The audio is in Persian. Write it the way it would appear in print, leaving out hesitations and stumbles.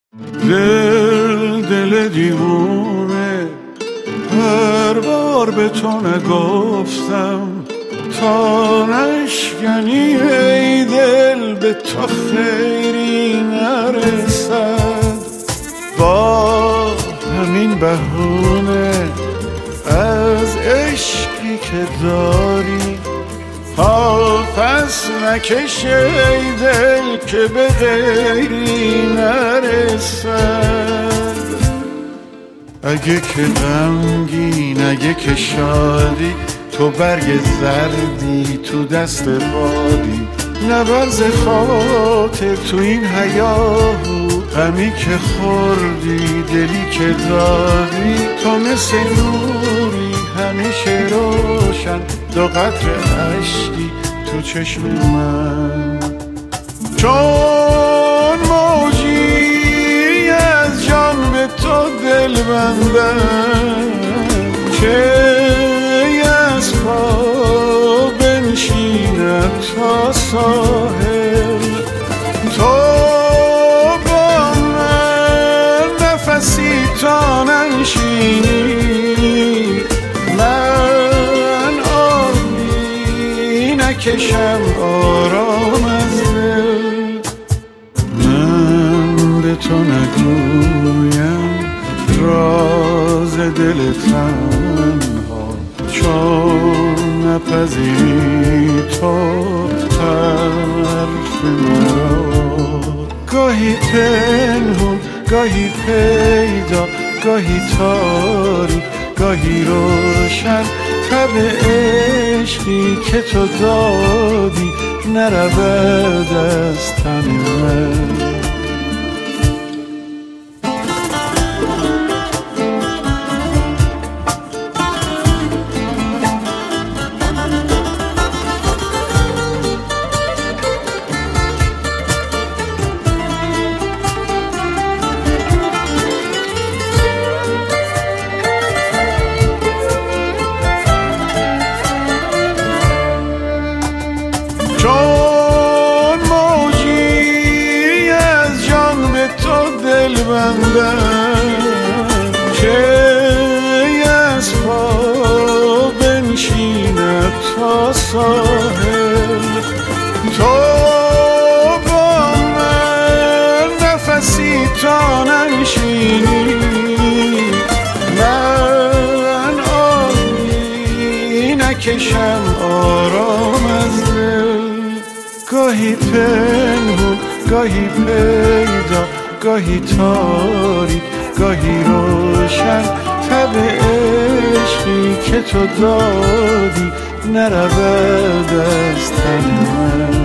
دل دیوونه، هر بار به تو نگفتم تا نشکنی ای دل به تو خیری نرسد. با همین بهونه از عشقی که داری پس نکش ای دل که به غیری نرسد. اگه که غمگین، اگه که شادی، تو برگ زردی تو دست بادی، نبرز خاطر تو این حیاهو، غمی که خوردی دلی که دادی، تو مثل نوری همیشه روشن، دو قطره اشکی تو چشم من. چون موجی از جان به تو دل بندم، که از پا بنشینم تا ساحل، تو با من نفسی تا ننشینی، من آبی نکشم آرام از دل. من به تو نگویم راز دل تنها، چون نپذیری تو حرف مرا. گاهی پنهون، گاهی پیدا، گاهی تاریک، گاهی روشن، تب عشقی که تو دادی نرود از تن من. چون موجی از جان به تو دل بندم، که از پا بنشیند تا ساحل، تو با من نفسی تا ننشینی، من آبی نکشم آرام از دل. گاهی پنهون، گاهی پیدا، گاهی تاریک، گاهی روشن، تب عشقی که تو دادی نرود از تن من.